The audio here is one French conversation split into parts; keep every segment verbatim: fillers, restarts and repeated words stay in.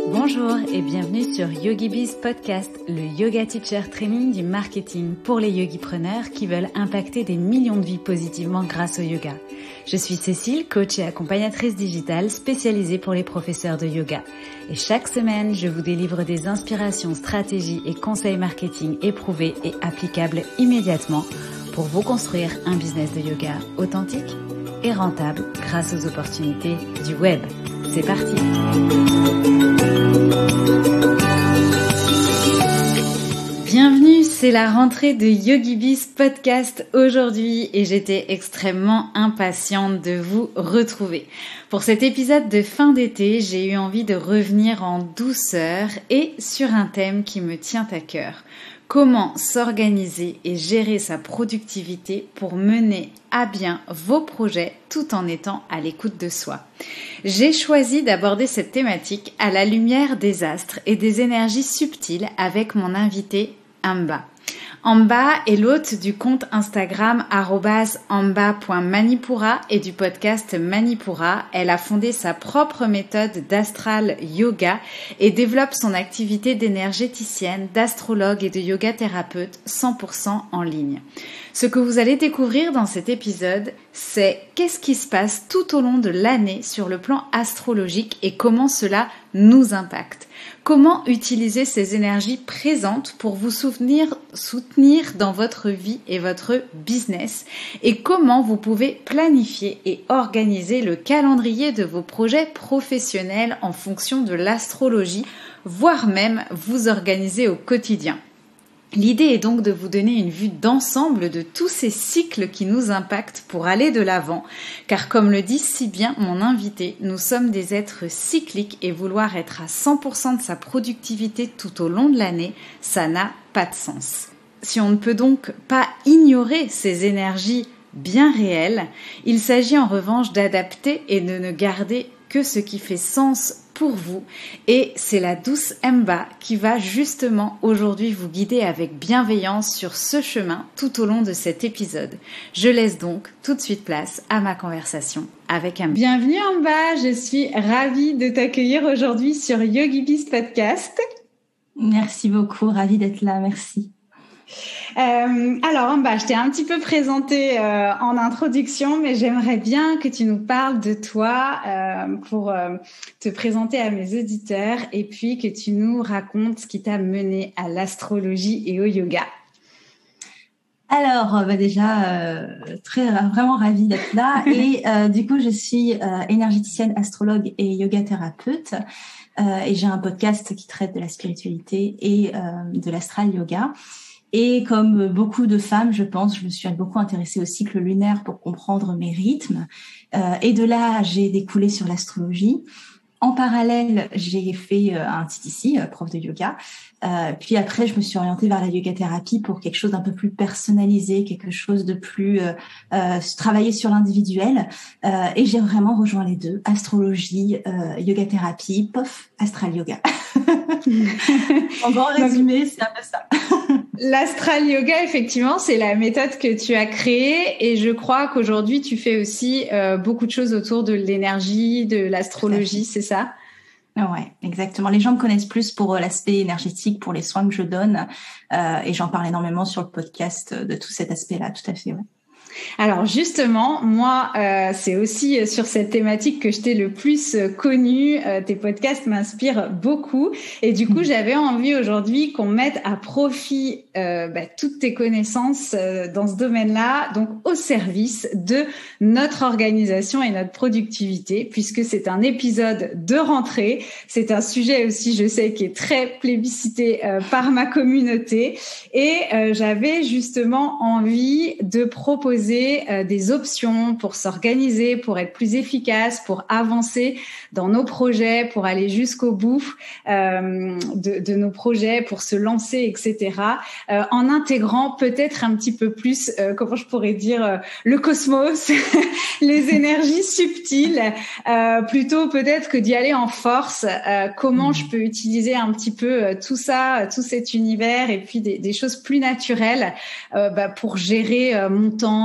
Bonjour et bienvenue sur YogiBiz Podcast, le yoga teacher training du marketing pour les yogipreneurs qui veulent impacter des millions de vies positivement grâce au yoga. Je suis Cécile, coach et accompagnatrice digitale spécialisée pour les professeurs de yoga. Et chaque semaine, je vous délivre des inspirations, stratégies et conseils marketing éprouvés et applicables immédiatement pour vous construire un business de yoga authentique et rentable grâce aux opportunités du web. C'est parti! Bienvenue, c'est la rentrée de YogiBiz Podcast aujourd'hui et j'étais extrêmement impatiente de vous retrouver. Pour cet épisode de fin d'été, j'ai eu envie de revenir en douceur et sur un thème qui me tient à cœur. Comment s'organiser et gérer sa productivité pour mener à bien vos projets tout en étant à l'écoute de soi. J'ai choisi d'aborder cette thématique à la lumière des astres et des énergies subtiles avec mon invité Amba. Amba est l'hôte du compte Instagram arobase amba point manipura et du podcast Manipura. Elle a fondé sa propre méthode d'astral yoga et développe son activité d'énergéticienne, d'astrologue et de yoga thérapeute cent pour cent en ligne. Ce que vous allez découvrir dans cet épisode, c'est qu'est-ce qui se passe tout au long de l'année sur le plan astrologique et comment cela nous impacte. Comment utiliser ces énergies présentes pour vous soutenir, soutenir dans votre vie et votre business et comment vous pouvez planifier et organiser le calendrier de vos projets professionnels en fonction de l'astrologie, voire même vous organiser au quotidien. L'idée est donc de vous donner une vue d'ensemble de tous ces cycles qui nous impactent pour aller de l'avant, car comme le dit si bien mon invité, nous sommes des êtres cycliques et vouloir être à cent pour cent de sa productivité tout au long de l'année, ça n'a pas de sens. Si on ne peut donc pas ignorer ces énergies bien réelles, il s'agit en revanche d'adapter et de ne garder que ce qui fait sens pour vous. Et c'est la douce Amba qui va justement aujourd'hui vous guider avec bienveillance sur ce chemin tout au long de cet épisode. Je laisse donc tout de suite place à ma conversation avec Amba. Bienvenue Amba, je suis ravie de t'accueillir aujourd'hui sur YogiBiz Podcast. Merci beaucoup, ravie d'être là, merci. Euh, alors Amba, je t'ai un petit peu présenté euh, en introduction, mais j'aimerais bien que tu nous parles de toi euh, pour euh, te présenter à mes auditeurs et puis que tu nous racontes ce qui t'a mené à l'astrologie et au yoga. Alors, bah déjà, euh, très vraiment ravie d'être là et euh, du coup, je suis euh, énergéticienne, astrologue et yoga thérapeute euh, et j'ai un podcast qui traite de la spiritualité et euh, de l'astral yoga. Et comme beaucoup de femmes, je pense, je me suis beaucoup intéressée au cycle lunaire pour comprendre mes rythmes. Euh, et de là, j'ai découlé sur l'astrologie. En parallèle, j'ai fait euh, un T T C, euh, prof de yoga. Euh, puis après, je me suis orientée vers la yoga thérapie pour quelque chose d'un peu plus personnalisé, quelque chose de plus euh, euh, travailler sur l'individuel. Euh, et j'ai vraiment rejoint les deux, astrologie, euh, yoga thérapie, pof, astral yoga. En grand résumé, c'est un peu ça. L'astral yoga, effectivement, c'est la méthode que tu as créée et je crois qu'aujourd'hui, tu fais aussi euh, beaucoup de choses autour de l'énergie, de l'astrologie, c'est ça? Ouais, exactement. Les gens me connaissent plus pour l'aspect énergétique, pour les soins que je donne euh, et j'en parle énormément sur le podcast de tout cet aspect-là, tout à fait, ouais. Alors justement, moi, euh, c'est aussi sur cette thématique que je t'ai le plus connue. Euh, tes podcasts m'inspirent beaucoup. Et du coup, j'avais envie aujourd'hui qu'on mette à profit euh, bah, toutes tes connaissances euh, dans ce domaine-là, donc au service de notre organisation et notre productivité, puisque c'est un épisode de rentrée. C'est un sujet aussi, je sais, qui est très plébiscité euh, par ma communauté. Et euh, j'avais justement envie de proposer euh, des options pour s'organiser, pour être plus efficace, pour avancer dans nos projets, pour aller jusqu'au bout euh, de, de nos projets, pour se lancer, et cetera. Euh, en intégrant peut-être un petit peu plus, euh, comment je pourrais dire, euh, le cosmos, les énergies subtiles, euh, plutôt peut-être que d'y aller en force. Euh, comment je peux utiliser un petit peu euh, tout ça, tout cet univers et puis des, des choses plus naturelles euh, bah, pour gérer euh, mon temps,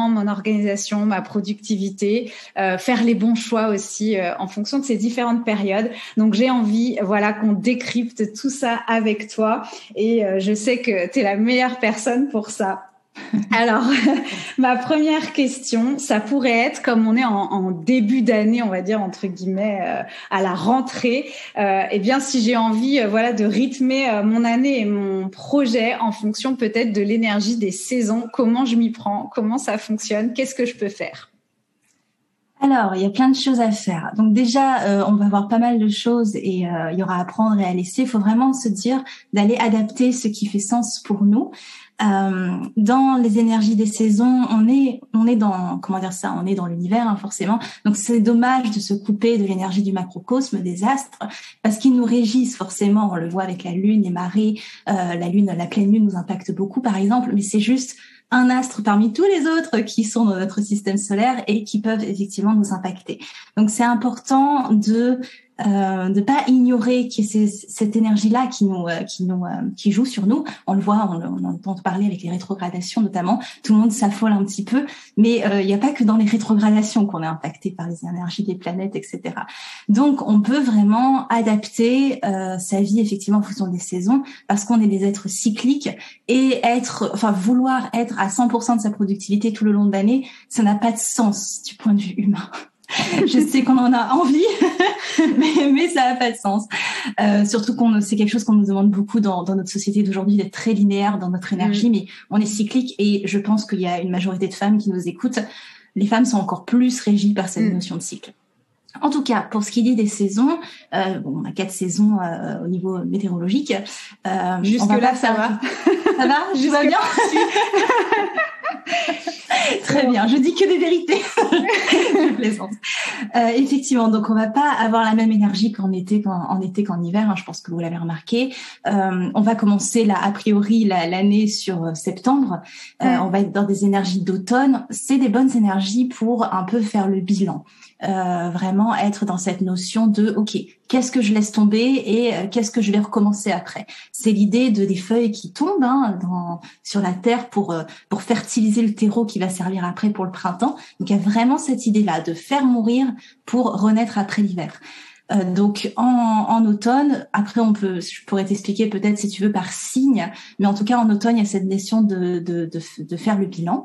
temps, mon organisation, ma productivité, euh, faire les bons choix aussi euh, en fonction de ces différentes périodes. Donc j'ai envie, voilà, qu'on décrypte tout ça avec toi et euh, je sais que tu es la meilleure personne pour ça. Alors, ma première question, ça pourrait être, comme on est en, en début d'année, on va dire entre guillemets, euh, à la rentrée, euh, eh bien, si j'ai envie, euh, voilà, de rythmer euh, mon année et mon projet en fonction peut-être de l'énergie des saisons, comment je m'y prends, comment ça fonctionne, qu'est-ce que je peux faire ? Alors, il y a plein de choses à faire. Donc déjà, euh, on va voir pas mal de choses et euh, il y aura à prendre et à laisser. Il faut vraiment se dire d'aller adapter ce qui fait sens pour nous. Euh, dans les énergies des saisons, on est, on est dans, comment dire ça, on est dans l'univers, hein, forcément. Donc c'est dommage de se couper de l'énergie du macrocosme, des astres, parce qu'ils nous régissent forcément. On le voit avec la lune, les marées, euh, la lune, la pleine lune nous impacte beaucoup, par exemple. Mais c'est juste un astre parmi tous les autres qui sont dans notre système solaire et qui peuvent effectivement nous impacter. Donc c'est important de euh, de pas ignorer que c'est cette énergie-là qui nous euh, qui nous euh, qui joue sur nous. On le voit, on, on entend parler avec les rétrogradations notamment. Tout le monde s'affole un petit peu, mais euh, il n'y a pas que dans les rétrogradations qu'on est impacté par les énergies des planètes, et cetera. Donc on peut vraiment adapter euh, sa vie effectivement en fonction des saisons, parce qu'on est des êtres cycliques et être, enfin vouloir être à cent pour cent de sa productivité tout le long de l'année, ça n'a pas de sens du point de vue humain. Je sais qu'on en a envie, mais, mais ça n'a pas de sens. Euh, surtout qu'on c'est quelque chose qu'on nous demande beaucoup dans, dans notre société d'aujourd'hui, d'être très linéaire dans notre énergie, mmh. mais on est cyclique et je pense qu'il y a une majorité de femmes qui nous écoutent. Les femmes sont encore plus régies par cette mmh. notion de cycle. En tout cas, pour ce qui est des saisons, euh, bon, on a quatre saisons euh, au niveau météorologique. Euh, Jusque-là, ça va. Ça va? Je va bien. Très bien, je dis que des vérités. Je plaisante. Euh, effectivement, donc on va pas avoir la même énergie qu'en été, qu'en, en été qu'en hiver. Hein, je pense que vous l'avez remarqué. Euh, on va commencer là, a priori, la, l'année sur euh, septembre. Euh, ouais. On va être dans des énergies d'automne. C'est des bonnes énergies pour un peu faire le bilan. Euh, vraiment être dans cette notion de ok, qu'est-ce que je laisse tomber et euh, qu'est-ce que je vais recommencer après. C'est l'idée de des feuilles qui tombent hein, dans, sur la terre pour euh, pour fertiliser le terreau qui va servir après pour le printemps. Donc il y a vraiment cette idée-là de faire mourir pour renaître après l'hiver. Euh, donc en, en automne, après on peut, je pourrais t'expliquer peut-être si tu veux par signe, mais en tout cas en automne il y a cette notion de de de, de faire le bilan.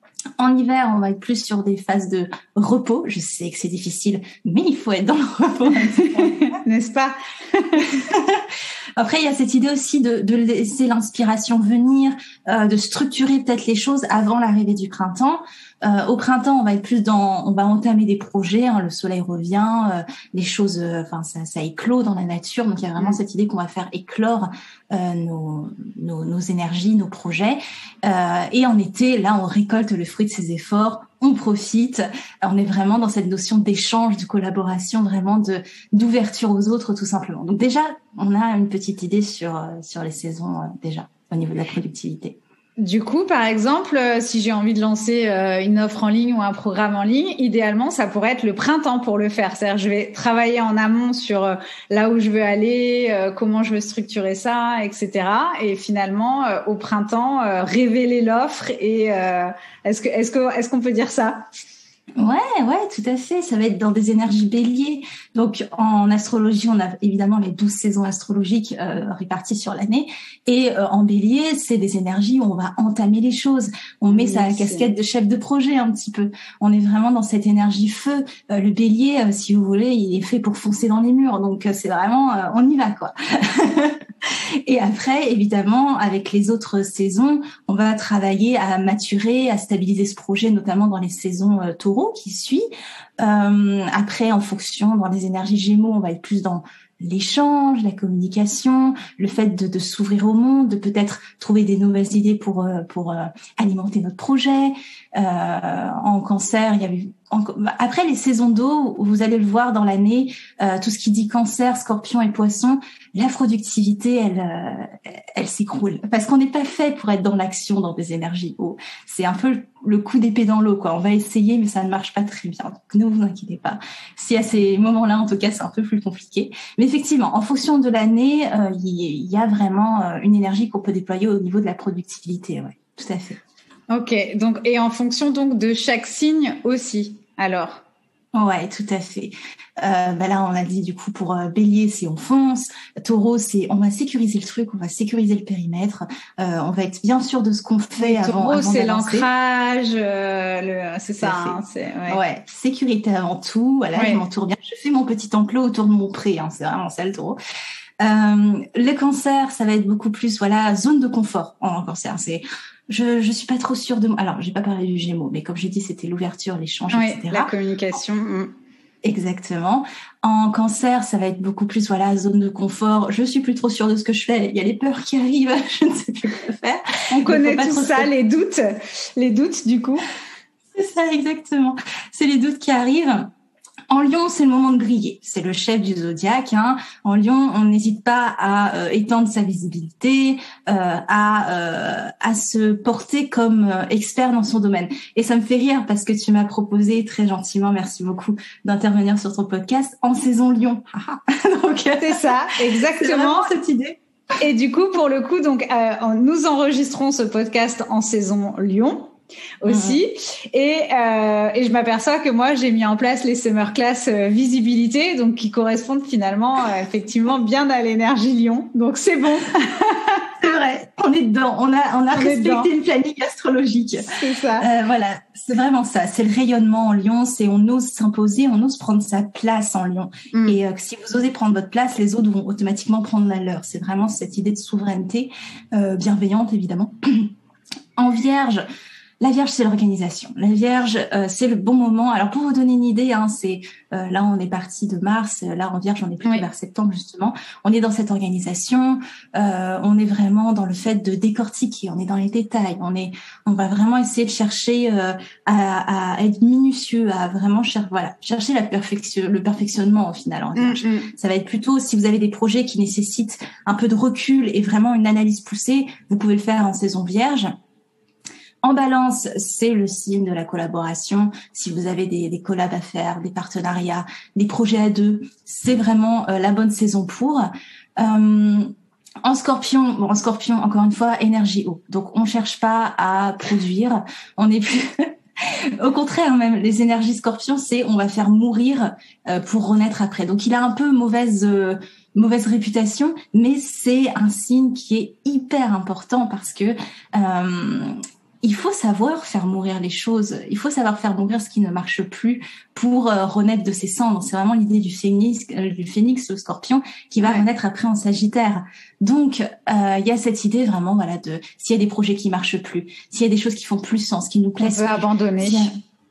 En hiver, on va être plus sur des phases de repos. Je sais que c'est difficile, mais il faut être dans le repos, n'est-ce pas? Après, il y a cette idée aussi de, de laisser l'inspiration venir, euh, de structurer peut-être les choses avant l'arrivée du printemps. Euh, au printemps, on va être plus dans, on va entamer des projets. Hein, le soleil revient, euh, les choses, enfin, euh, ça, ça éclot dans la nature. Donc, il y a vraiment mmh. cette idée qu'on va faire éclore euh, nos, nos, nos énergies, nos projets. Euh, et en été, là, on récolte le fruit de ces efforts. On profite, on est vraiment dans cette notion d'échange, de collaboration, vraiment de d'ouverture aux autres, tout simplement. Donc déjà, on a une petite idée sur sur les saisons euh, déjà au niveau de la productivité. Du coup, par exemple, si j'ai envie de lancer une offre en ligne ou un programme en ligne, idéalement, ça pourrait être le printemps pour le faire. C'est-à-dire, je vais travailler en amont sur là où je veux aller, comment je veux structurer ça, et cetera. Et finalement, au printemps, révéler l'offre. Et est-ce que, est-ce que, est-ce qu'on peut dire ça ? Ouais, ouais, tout à fait. Ça va être dans des énergies béliers. Donc, en astrologie, on a évidemment les douze saisons astrologiques euh, réparties sur l'année. Et euh, en bélier, c'est des énergies où on va entamer les choses. On met oui, sa c'est... casquette de chef de projet un petit peu. On est vraiment dans cette énergie feu. Euh, le bélier, euh, si vous voulez, il est fait pour foncer dans les murs. Donc, euh, c'est vraiment, euh, on y va, quoi. Et après, évidemment, avec les autres saisons, on va travailler à maturer, à stabiliser ce projet, notamment dans les saisons euh, taureau qui suit. Euh, après, en fonction, dans les énergies gémeaux, on va être plus dans l'échange, la communication, le fait de, de s'ouvrir au monde, de peut-être trouver des nouvelles idées pour euh, pour euh, alimenter notre projet. Euh, en cancer, il y avait en, après les saisons d'eau, vous allez le voir dans l'année, euh, tout ce qui dit cancer, scorpion et poisson, la productivité, elle, euh, elle s'écroule parce qu'on n'est pas fait pour être dans l'action, dans des énergies eau. C'est un peu le coup d'épée dans l'eau, quoi. On va essayer, mais ça ne marche pas très bien. Donc ne vous inquiétez pas. Si à ces moments-là, en tout cas, c'est un peu plus compliqué. Mais effectivement, en fonction de l'année, euh, il y a vraiment euh, une énergie qu'on peut déployer au niveau de la productivité. Ouais, tout à fait. Ok, donc et en fonction donc de chaque signe aussi, alors. Ouais, tout à fait. Euh, bah là, on a dit du coup pour euh, Bélier, c'est on fonce. Taureau, c'est on va sécuriser le truc, on va sécuriser le périmètre. Euh, on va être bien sûr de ce qu'on fait Et avant, Taureau, avant c'est d'avancer. l'ancrage, euh, le, c'est Tout ça. à fait. Hein, c'est, ouais. Ouais, sécurité avant tout. Voilà, Ouais. je m'entoure bien. Je fais mon petit enclos autour de mon pré. Hein, c'est vraiment ça le Taureau. Euh, le Cancer, ça va être beaucoup plus voilà zone de confort en Cancer. C'est je je suis pas trop sûre de moi. Alors, j'ai pas parlé du Gémeaux, mais comme j'ai dit, c'était l'ouverture, l'échange, Ouais, et cetera. la communication. Mm. Exactement. En Cancer, ça va être beaucoup plus voilà zone de confort. Je suis plus trop sûre de ce que je fais. Il y a les peurs qui arrivent. Je ne sais plus quoi faire. On connaît tout ça, se... les doutes, les doutes du coup. C'est ça exactement. C'est les doutes qui arrivent. En Lion, c'est le moment de briller. C'est le chef du zodiaque. Hein. En Lion, on n'hésite pas à euh, étendre sa visibilité, euh, à euh, à se porter comme euh, expert dans son domaine. Et ça me fait rire parce que tu m'as proposé très gentiment, merci beaucoup, d'intervenir sur ton podcast en saison Lion. Donc c'est ça, exactement c'est cette idée. Et du coup, pour le coup, donc euh, nous enregistrons ce podcast en saison Lion. Aussi mmh. et euh, et je m'aperçois que moi j'ai mis en place les summer class euh, visibilité donc qui correspondent finalement euh, effectivement bien à l'énergie Lion, donc c'est bon. C'est vrai, on est dedans, on a on a on respecté une planning astrologique. C'est ça. Euh, voilà, c'est vraiment ça, c'est le rayonnement en Lion, c'est on ose s'imposer, on ose prendre sa place en Lion. Mmh. Et euh, si vous osez prendre votre place, les autres vont automatiquement prendre la leur. C'est vraiment cette idée de souveraineté euh, bienveillante évidemment. En Vierge, la Vierge, c'est l'organisation. La Vierge, euh, c'est le bon moment. Alors, pour vous donner une idée, hein, c'est euh, là, on est parti de mars. Là, en Vierge, on est plutôt oui. vers septembre, justement. On est dans cette organisation. Euh, on est vraiment dans le fait de décortiquer. On est dans les détails. On est, on va vraiment essayer de chercher euh, à, à être minutieux, à vraiment chercher, voilà, chercher la perfection, le perfectionnement au final en Vierge. Mm-hmm. Ça va être plutôt si vous avez des projets qui nécessitent un peu de recul et vraiment une analyse poussée, vous pouvez le faire en saison Vierge. En Balance, c'est le signe de la collaboration. Si vous avez des, des collabs à faire, des partenariats, des projets à deux, c'est vraiment euh, la bonne saison pour. Euh, en Scorpion, bon, en Scorpion, encore une fois, énergie haut. Donc, on cherche pas à produire. On est plus... Au contraire, même les énergies Scorpion, c'est on va faire mourir euh, pour renaître après. Donc, il a un peu mauvaise... Euh, mauvaise réputation, mais c'est un signe qui est hyper important parce que euh, il faut savoir faire mourir les choses, il faut savoir faire mourir ce qui ne marche plus pour euh, renaître de ses cendres. C'est vraiment l'idée du phénix, euh, du phénix, le scorpion, qui va ouais. renaître après en Sagittaire. Donc, il euh, y a cette idée vraiment, voilà, de s'il y a des projets qui marchent plus, s'il y a des choses qui font plus sens, qui nous plaisent, on peut abandonner. S'il y a...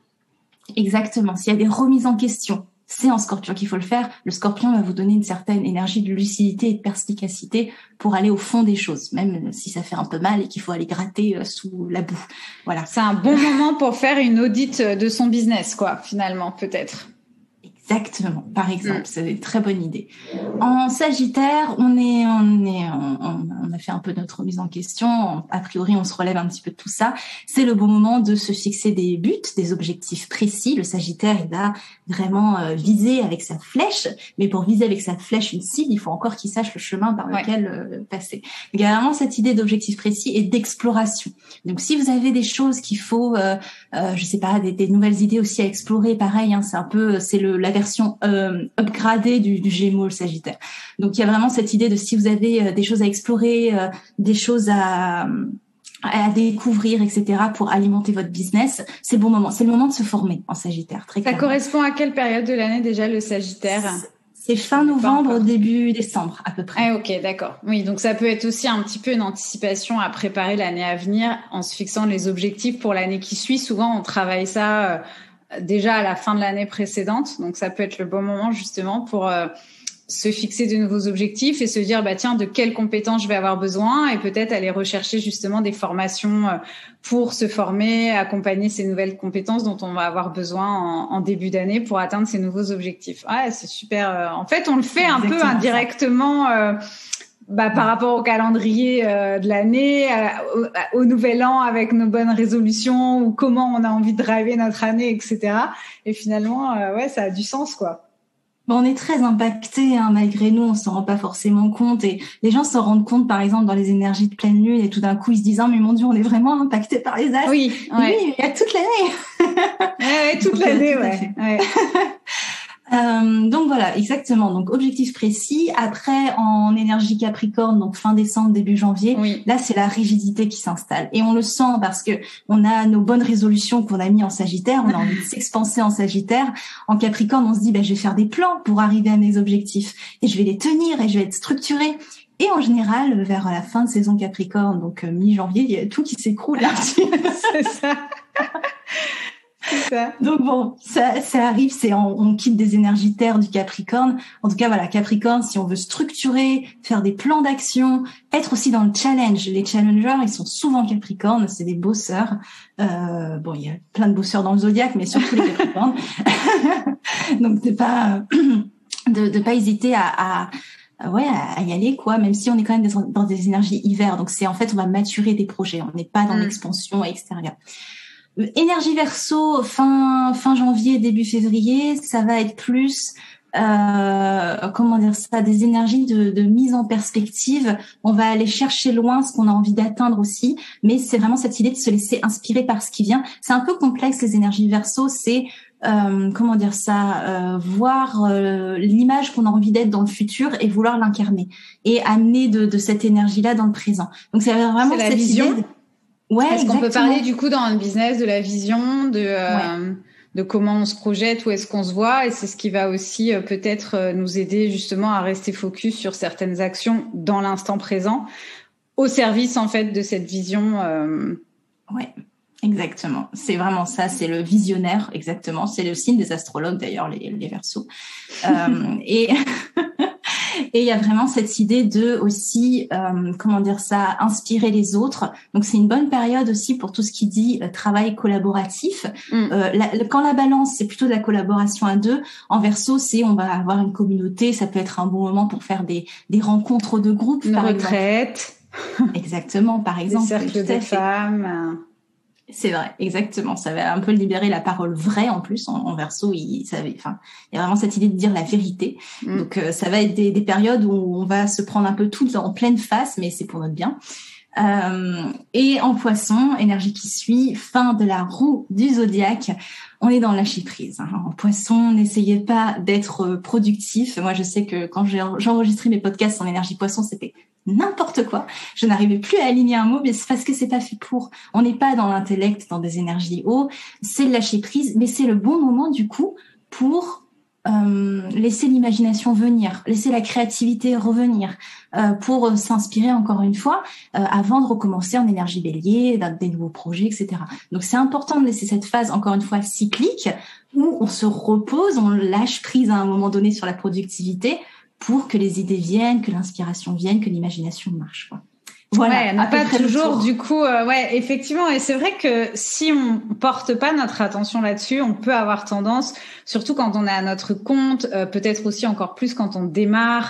Exactement. S'il y a des remises en question, c'est en Scorpion qu'il faut le faire. Le Scorpion va vous donner une certaine énergie de lucidité et de perspicacité pour aller au fond des choses, même si ça fait un peu mal et qu'il faut aller gratter sous la boue. Voilà. C'est un bon moment pour faire une audit de son business, quoi, finalement, peut-être. Exactement. Par exemple, mmh. c'est une très bonne idée. En Sagittaire, on est, on est, on, on a fait un peu notre remise en question. A priori, on se relève un petit peu de tout ça. C'est le bon moment de se fixer des buts, des objectifs précis. Le Sagittaire, il va vraiment euh, viser avec sa flèche. Mais pour viser avec sa flèche une cible, il faut encore qu'il sache le chemin par ouais. lequel euh, passer. Il y a vraiment cette idée d'objectif précis et d'exploration. Donc, si vous avez des choses qu'il faut, euh, euh, je sais pas, des, des nouvelles idées aussi à explorer, pareil, hein, c'est un peu, c'est le la version euh, upgradée du, du Gémeaux, le Sagittaire. Donc, il y a vraiment cette idée de si vous avez euh, des choses à explorer, euh, des choses à, à découvrir, et cetera, pour alimenter votre business, c'est le bon moment. C'est le moment de se former en Sagittaire, très clairement. Ça correspond à quelle période de l'année déjà, le Sagittaire ? C'est fin novembre, début décembre, à peu près. Ah, ok, d'accord. Oui, donc ça peut être aussi un petit peu une anticipation à préparer l'année à venir en se fixant les objectifs pour l'année qui suit. Souvent, on travaille ça... Euh, déjà à la fin de l'année précédente, donc ça peut être le bon moment justement pour euh, se fixer de nouveaux objectifs et se dire bah tiens de quelles compétences je vais avoir besoin et peut-être aller rechercher justement des formations euh, pour se former, accompagner ces nouvelles compétences dont on va avoir besoin en, en début d'année pour atteindre ces nouveaux objectifs. Ouais, c'est super. Euh, en fait, on le fait un peu indirectement. Euh, Bah, par rapport au calendrier euh, de l'année, euh, au, au nouvel an avec nos bonnes résolutions ou comment on a envie de driver notre année, et cetera. Et finalement, euh, ouais, ça a du sens, quoi. Bon, on est très impacté, hein, malgré nous, on s'en rend pas forcément compte. Et les gens s'en rendent compte, par exemple, dans les énergies de pleine lune, et tout d'un coup, ils se disent, ah, mais mon Dieu, on est vraiment impacté par les astres. Oui, ouais. Oui, il y a toute l'année. Ouais, ouais, toute Donc, l'année, tout ouais. ouais. Euh, donc voilà, exactement. Donc objectif précis. Après, en énergie Capricorne, donc fin décembre, début janvier, oui. là c'est la rigidité qui s'installe. Et on le sent parce que on a nos bonnes résolutions qu'on a mis en Sagittaire, on a envie de s'expanser en Sagittaire. En Capricorne, on se dit, ben, je vais faire des plans pour arriver à mes objectifs et je vais les tenir et je vais être structurée. Et en général, vers la fin de saison Capricorne, donc euh, mi-janvier, il y a tout qui s'écroule. C'est ça. Ça. Donc bon, ça, ça arrive, c'est on, on quitte des énergies terre du Capricorne. En tout cas, voilà, Capricorne, si on veut structurer, faire des plans d'action, être aussi dans le challenge. Les challengers, ils sont souvent Capricornes, c'est des bosseurs. Euh, bon, il y a plein de bosseurs dans le zodiaque, mais surtout les Capricornes. Donc c'est pas de, de pas hésiter à, à ouais, à y aller, quoi, même si on est quand même dans des énergies hiver. Donc c'est en fait, on va maturer des projets. On n'est pas dans mmh. l'expansion extérieure. Énergie Verseau, fin fin janvier, début février, ça va être plus euh, comment dire ça, des énergies de, de mise en perspective. On va aller chercher loin ce qu'on a envie d'atteindre aussi, mais c'est vraiment cette idée de se laisser inspirer par ce qui vient. C'est un peu complexe les énergies Verseau, c'est euh, comment dire ça, euh, voir euh, l'image qu'on a envie d'être dans le futur et vouloir l'incarner et amener de, de cette énergie-là dans le présent. Donc c'est vraiment c'est la cette vision. idée. De... Ouais, Est-ce exactement. qu'on peut parler du coup dans le business de la vision, de euh, ouais. de comment on se projette, où est-ce qu'on se voit, et c'est ce qui va aussi euh, peut-être euh, nous aider justement à rester focus sur certaines actions dans l'instant présent, au service en fait de cette vision. Euh... Ouais, exactement. C'est vraiment ça. C'est le visionnaire, exactement. C'est le signe des astrologues d'ailleurs, les, les Verseaux. euh, et Et il y a vraiment cette idée de aussi, euh, comment dire ça, inspirer les autres. Donc c'est une bonne période aussi pour tout ce qui dit euh, travail collaboratif. Mm. Euh, la, quand la balance, c'est plutôt de la collaboration à deux. En Verseau, c'est on va avoir une communauté. Ça peut être un bon moment pour faire des, des rencontres de groupe. Une par retraite. Exemple. Exactement, par exemple. Des cercles de femmes. C'est vrai, exactement. Ça va un peu libérer la parole vraie en plus. En, en Verseau, il, ça, enfin, il y a vraiment cette idée de dire la vérité. Mm. Donc, euh, ça va être des, des périodes où on va se prendre un peu tout en pleine face, mais c'est pour notre bien. Euh, et en Poisson, énergie qui suit, fin de la roue du zodiaque, on est dans le lâcher prise. Hein. En Poisson, n'essayez pas d'être productif. Moi, je sais que quand j'ai, j'ai enregistré mes podcasts en énergie Poisson, c'était n'importe quoi. Je n'arrivais plus à aligner un mot, mais c'est parce que c'est pas fait pour. On n'est pas dans l'intellect, dans des énergies hautes. C'est le lâcher prise, mais c'est le bon moment du coup pour euh, laisser l'imagination venir, laisser la créativité revenir, euh, pour s'inspirer encore une fois euh, avant de recommencer en énergie bélier, dans des nouveaux projets, et cetera. Donc c'est important de laisser cette phase encore une fois cyclique où on se repose, on lâche prise à un moment donné sur la productivité, pour que les idées viennent, que l'inspiration vienne, que l'imagination marche. Quoi. Voilà. Ouais, n'a pas toujours du coup. Euh, ouais, effectivement. Et c'est vrai que si on porte pas notre attention là-dessus, on peut avoir tendance, surtout quand on est à notre compte, euh, peut-être aussi encore plus quand on démarre,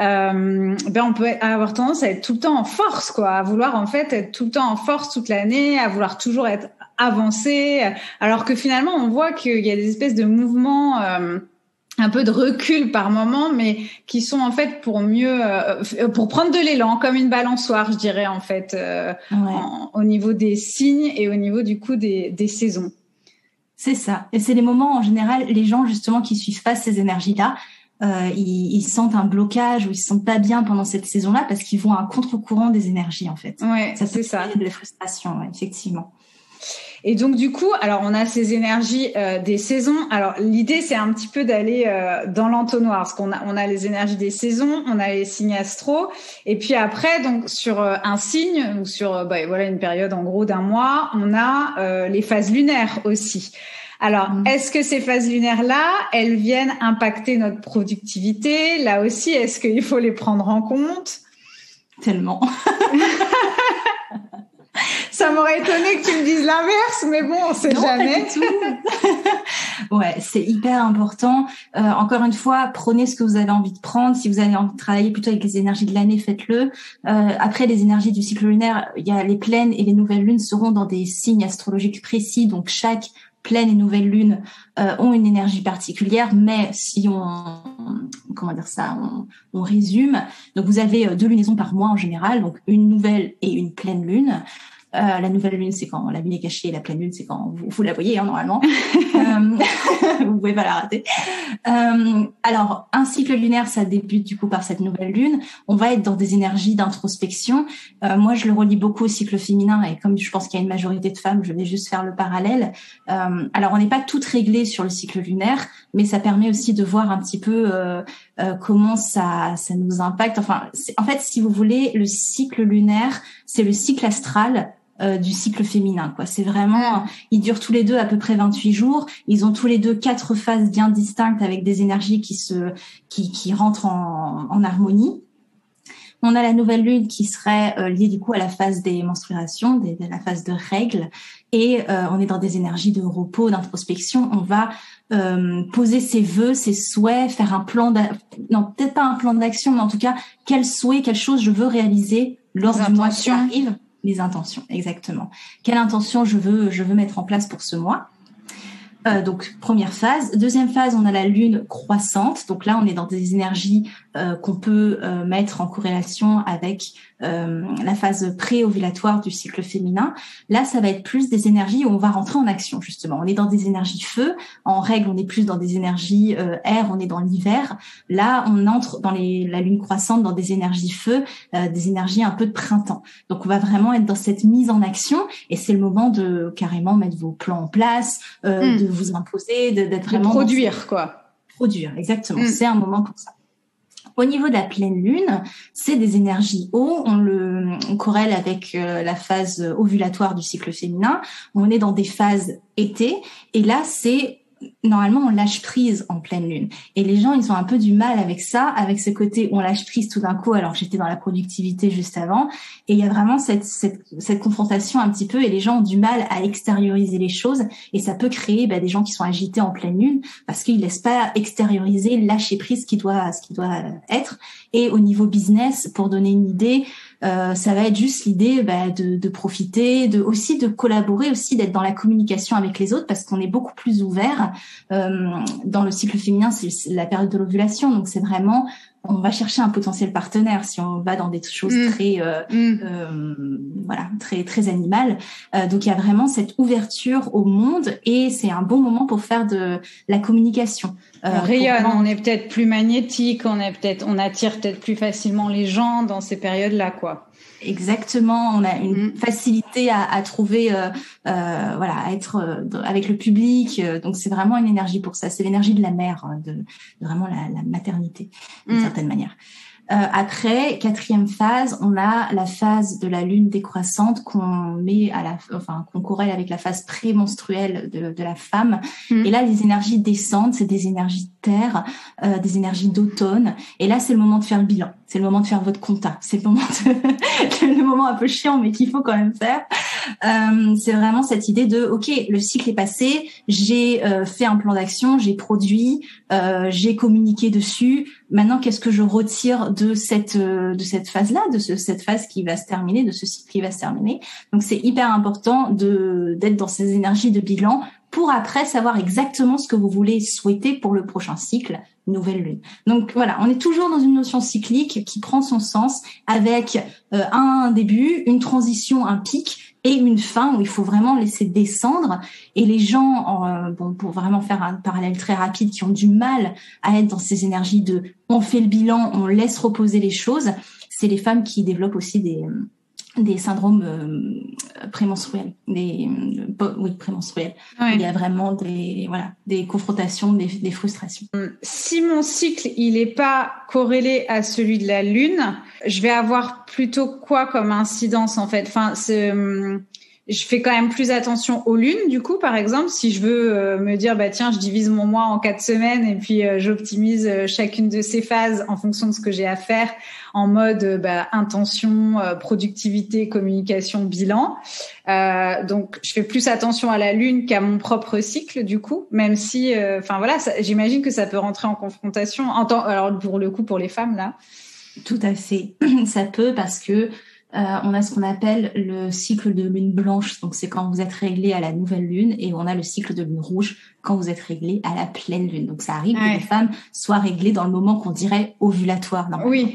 euh, ben on peut avoir tendance à être tout le temps en force, quoi, à vouloir en fait être tout le temps en force toute l'année, à vouloir toujours être avancé, alors que finalement on voit qu'il y a des espèces de mouvements. Euh, un peu de recul par moment, mais qui sont en fait pour mieux, euh, pour prendre de l'élan, comme une balançoire, je dirais en fait, euh, ouais. en, au niveau des signes et au niveau du coup des, des saisons. C'est ça. Et c'est les moments en général, les gens justement qui suivent pas ces énergies-là, euh, ils, ils sentent un blocage ou ils se sentent pas bien pendant cette saison-là parce qu'ils vont à contre-courant des énergies en fait. Ouais, ça c'est ça. De la frustration, ouais, effectivement. Et donc du coup, alors on a ces énergies euh, des saisons. Alors l'idée c'est un petit peu d'aller euh, dans l'entonnoir, parce qu'on a on a les énergies des saisons, on a les signes astro, et puis après donc sur euh, un signe ou sur euh, bah, voilà une période en gros d'un mois, on a euh, les phases lunaires aussi. Alors, mmh. est-ce que ces phases lunaires-là, elles viennent impacter notre productivité? Là aussi, est-ce qu'il faut les prendre en compte? Tellement. Ça m'aurait étonné que tu me dises l'inverse, mais bon, on sait non, jamais. Pas du tout. Ouais, c'est hyper important. Euh, encore une fois, prenez ce que vous avez envie de prendre. Si vous avez envie de travailler plutôt avec les énergies de l'année, faites-le. Euh, après, les énergies du cycle lunaire, il y a les pleines et les nouvelles lunes seront dans des signes astrologiques précis. Donc, chaque pleine et nouvelle lune euh, ont une énergie particulière, mais si on, comment dire ça, on, on résume. Donc vous avez deux lunaisons par mois en général, donc une nouvelle et une pleine lune. Euh, la nouvelle lune, c'est quand la lune est cachée, et la pleine lune, c'est quand vous, vous la voyez, hein, normalement. euh, vous pouvez pas la rater. Euh, alors, un cycle lunaire, ça débute du coup par cette nouvelle lune. On va être dans des énergies d'introspection. Euh, moi, je le relie beaucoup au cycle féminin, et comme je pense qu'il y a une majorité de femmes, je vais juste faire le parallèle. Euh, alors, on n'est pas toutes réglées sur le cycle lunaire, mais ça permet aussi de voir un petit peu euh, euh, comment ça, ça nous impacte. Enfin, c'est, en fait, si vous voulez, le cycle lunaire, c'est le cycle astral Euh, du cycle féminin, quoi. C'est vraiment, ils durent tous les deux à peu près vingt-huit jours. Ils ont tous les deux quatre phases bien distinctes avec des énergies qui se, qui, qui rentrent en, en harmonie. On a la nouvelle lune qui serait euh, liée du coup à la phase des menstruations, des, de la phase de règles, et euh, on est dans des énergies de repos, d'introspection. On va euh, poser ses vœux, ses souhaits, faire un plan, d'a... non peut-être pas un plan d'action, mais en tout cas quel souhait, quelle chose je veux réaliser lors du mois qui arrive. Les intentions, exactement. Quelle intention je veux, je veux mettre en place pour ce mois. Euh, donc, première phase. Deuxième phase, on a la lune croissante. Donc là, on est dans des énergies euh, qu'on peut euh, mettre en corrélation avec euh, la phase pré-ovulatoire du cycle féminin. Là, ça va être plus des énergies où on va rentrer en action, justement. On est dans des énergies feu. En règle, on est plus dans des énergies euh, air, on est dans l'hiver. Là, on entre dans les, la lune croissante dans des énergies feu, euh, des énergies un peu de printemps. Donc, on va vraiment être dans cette mise en action et c'est le moment de carrément mettre vos plans en place, euh, mmh. de vous imposer, de, d'être vraiment... De produire, cette... quoi. Produire, exactement. Mmh. C'est un moment pour ça. Au niveau de la pleine lune, c'est des énergies eau. On le on corrèle avec euh, la phase ovulatoire du cycle féminin. On est dans des phases été. Et là, c'est... Normalement, on lâche prise en pleine lune. Et les gens, ils ont un peu du mal avec ça, avec ce côté on lâche prise tout d'un coup, alors que j'étais dans la productivité juste avant. Et il y a vraiment cette, cette, cette confrontation un petit peu, et les gens ont du mal à extérioriser les choses. Et ça peut créer bah, des gens qui sont agités en pleine lune, parce qu'ils laissent pas extérioriser, lâcher prise ce qui doit, ce qui doit être. Et au niveau business, pour donner une idée, Euh, ça va être juste l'idée bah, de, de profiter, de aussi de collaborer, aussi d'être dans la communication avec les autres, parce qu'on est beaucoup plus ouvert. Euh, dans le cycle féminin, c'est, c'est la période de l'ovulation, donc c'est vraiment, on va chercher un potentiel partenaire si on va dans des choses mmh. très, euh, mmh. euh, voilà, très très animales. Euh, donc il y a vraiment cette ouverture au monde et c'est un bon moment pour faire de la communication. Euh, on rayonne, pour... on est peut-être plus magnétique, on est peut-être, on attire peut-être plus facilement les gens dans ces périodes-là, quoi. Exactement, on a une mmh. facilité à, à trouver, euh, euh, voilà, à être euh, avec le public. Euh, donc c'est vraiment une énergie pour ça. C'est l'énergie de la mère, de, de vraiment la, la maternité, d'une mmh. certaine manière. Euh, après, quatrième phase, on a la phase de la lune décroissante qu'on met à la, enfin qu'on corrèle avec la phase prémenstruelle de, de la femme. Mmh. Et là, les énergies descendent, c'est des énergies de terre, euh, des énergies d'automne. Et là, c'est le moment de faire le bilan. C'est le moment de faire votre compta. C'est le moment, de... le moment un peu chiant, mais qu'il faut quand même faire. Euh, c'est vraiment cette idée de, ok, le cycle est passé, j'ai euh, fait un plan d'action, j'ai produit, euh, j'ai communiqué dessus. Maintenant, qu'est-ce que je retire de cette euh, de cette phase-là, de ce, cette phase qui va se terminer, de ce cycle qui va se terminer. Donc, c'est hyper important de d'être dans ces énergies de bilan pour après savoir exactement ce que vous voulez souhaiter pour le prochain cycle, nouvelle lune. Donc voilà, on est toujours dans une notion cyclique qui prend son sens avec euh, un début, une transition, un pic et une fin où il faut vraiment laisser descendre. Et les gens, euh, bon, pour vraiment faire un parallèle très rapide, qui ont du mal à être dans ces énergies de on fait le bilan, on laisse reposer les choses, c'est les femmes qui développent aussi des des syndromes euh, prémenstruels, des euh, oui prémenstruels. Ouais. Il y a vraiment des voilà des confrontations, des, des frustrations. Si mon cycle il est pas corrélé à celui de la lune, je vais avoir plutôt quoi comme incidence en fait. Enfin, c'est, je fais quand même plus attention aux lunes du coup, par exemple, si je veux euh, me dire bah tiens, je divise mon mois en quatre semaines et puis euh, j'optimise euh, chacune de ces phases en fonction de ce que j'ai à faire en mode euh, bah, intention, euh, productivité, communication, bilan. Euh, donc je fais plus attention à la lune qu'à mon propre cycle du coup, même si enfin euh, voilà, ça, j'imagine que ça peut rentrer en confrontation en temps, alors pour le coup pour les femmes là. Tout à fait, ça peut parce que euh, on a ce qu'on appelle le cycle de lune blanche, donc c'est quand vous êtes réglé à la nouvelle lune, et on a le cycle de lune rouge quand vous êtes réglé à la pleine lune. Donc ça arrive ouais. que les femmes soient réglées dans le moment qu'on dirait ovulatoire normalement. Oui.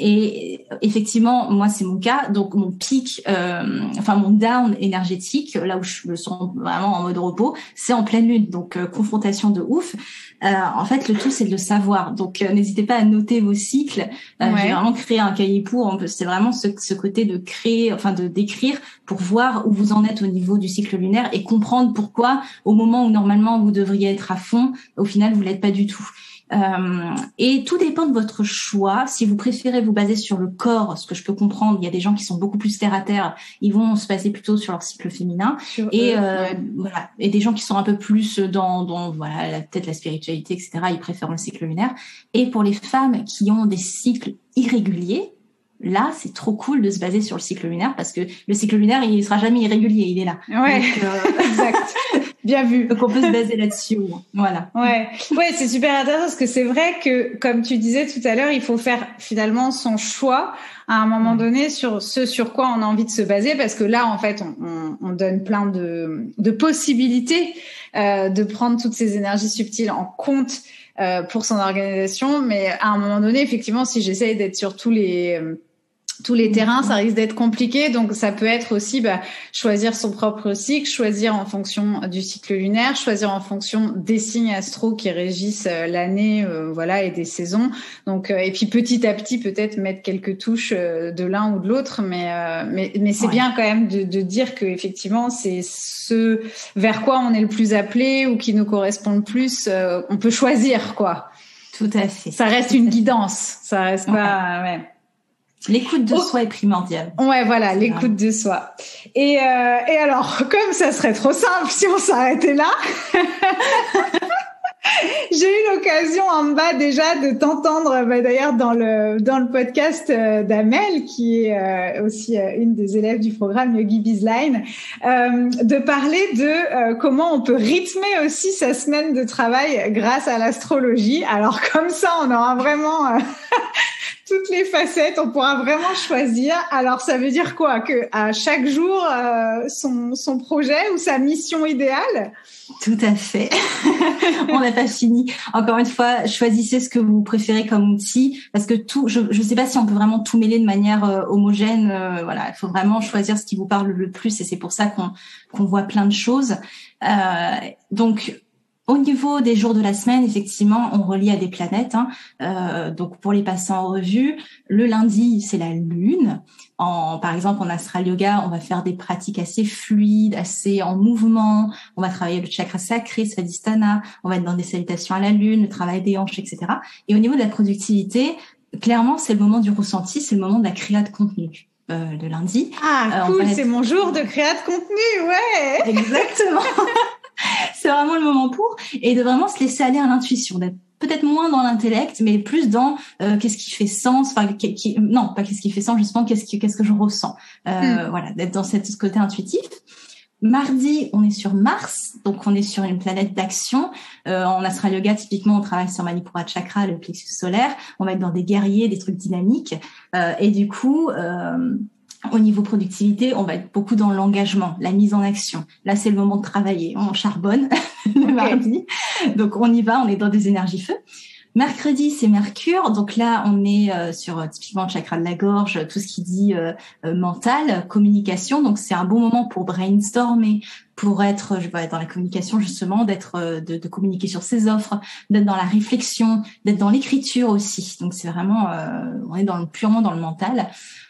Et effectivement, moi c'est mon cas. Donc mon pic, euh, enfin mon down énergétique, là où je me sens vraiment en mode repos, c'est en pleine lune. Donc euh, confrontation de ouf. Euh, en fait, le tout c'est de le savoir. Donc euh, n'hésitez pas à noter vos cycles. Euh, ouais. J'ai vraiment créé un cahier pour. C'est vraiment ce, ce côté de créer, enfin de décrire pour voir où vous en êtes au niveau du cycle lunaire et comprendre pourquoi au moment où normalement vous devriez être à fond, au final vous l'êtes pas du tout. Euh, et tout dépend de votre choix. Si vous préférez vous baser sur le corps, ce que je peux comprendre, il y a des gens qui sont beaucoup plus terre à terre, ils vont se baser plutôt sur leur cycle féminin. Sur et eux, euh, ouais. voilà. Et des gens qui sont un peu plus dans, dans voilà, la, peut-être la spiritualité, et cetera. Ils préfèrent le cycle lunaire. Et pour les femmes qui ont des cycles irréguliers, là, c'est trop cool de se baser sur le cycle lunaire parce que le cycle lunaire, il sera jamais irrégulier, il est là. Ouais, donc, euh... exact. Bien vu. Donc on peut se baser là-dessus. Voilà. Ouais, ouais, c'est super intéressant parce que c'est vrai que, comme tu disais tout à l'heure, il faut faire finalement son choix à un moment ouais. donné sur ce sur quoi on a envie de se baser, parce que là, en fait, on, on, on donne plein de, de possibilités euh, de prendre toutes ces énergies subtiles en compte euh, pour son organisation, mais à un moment donné, effectivement, si j'essaye d'être sur tous les euh, tous les terrains, ça risque d'être compliqué. Donc, ça peut être aussi bah, choisir son propre cycle, choisir en fonction du cycle lunaire, choisir en fonction des signes astro qui régissent euh, l'année, euh, voilà, et des saisons. Donc, euh, et puis petit à petit, peut-être mettre quelques touches euh, de l'un ou de l'autre. Mais, euh, mais, mais c'est ouais. bien quand même de, de dire que effectivement, c'est ce vers quoi on est le plus appelé ou qui nous correspond le plus. Euh, on peut choisir, quoi. Tout à fait. Ça reste Tout une guidance. Ça reste pas. Ouais. ouais. L'écoute de oh. soi est primordiale. Ouais, voilà, c'est l'écoute vrai. de soi. Et, euh, et alors, comme ça serait trop simple si on s'arrêtait là, j'ai eu l'occasion en bas déjà de t'entendre, bah, d'ailleurs dans le dans le podcast euh, d'Amel, qui est euh, aussi euh, une des élèves du programme Yogi Bizline, euh, de parler de euh, comment on peut rythmer aussi sa semaine de travail grâce à l'astrologie. Alors comme ça, on aura vraiment... Euh, toutes les facettes, on pourra vraiment choisir. Alors, ça veut dire quoi? Que à chaque jour, euh, son, son projet ou sa mission idéale? Tout à fait. On n'a pas fini. Encore une fois, choisissez ce que vous préférez comme outil, parce que tout, je ne sais pas si on peut vraiment tout mêler de manière euh, homogène. Euh, voilà, il faut vraiment choisir ce qui vous parle le plus, et c'est pour ça qu'on qu'on voit plein de choses. Euh, donc, au niveau des jours de la semaine, effectivement, on relie à des planètes. Hein. Euh, donc, pour les passer en revue, le lundi, c'est la Lune. En, par exemple, en Astral Yoga, on va faire des pratiques assez fluides, assez en mouvement. On va travailler le chakra sacré, Svadhisthana. On va être dans des salutations à la Lune, le travail des hanches, et cetera. Et au niveau de la productivité, clairement, c'est le moment du ressenti, c'est le moment de la créa de contenu. Euh, le lundi. Ah, euh, cool, être... c'est mon jour de créa de contenu, ouais. Exactement. C'est vraiment le moment pour, et de vraiment se laisser aller à l'intuition, d'être peut-être moins dans l'intellect, mais plus dans euh, qu'est-ce qui fait sens, enfin qui, qui, non pas qu'est-ce qui fait sens, justement qu'est-ce qui, qu'est-ce que je ressens, euh, mm. voilà, d'être dans cette, ce côté intuitif. Mardi, on est sur Mars, donc on est sur une planète d'action. Euh, en Astral Yoga, typiquement, on travaille sur Manipura Chakra, le plexus solaire. On va être dans des guerriers, des trucs dynamiques, euh, et du coup. Euh, Au niveau productivité, on va être beaucoup dans l'engagement, la mise en action. Là, c'est le moment de travailler. On charbonne le okay. mardi. Donc, on y va, on est dans des énergies feu. Mercredi, c'est Mercure. Donc là, on est euh, sur euh, typiquement le chakra de la gorge, tout ce qui dit euh, euh, mental, communication. Donc, c'est un bon moment pour brainstormer, pour être, je vais être dans la communication justement, d'être, euh, de, de communiquer sur ses offres, d'être dans la réflexion, d'être dans l'écriture aussi. Donc, c'est vraiment, euh, on est dans le, purement dans le mental.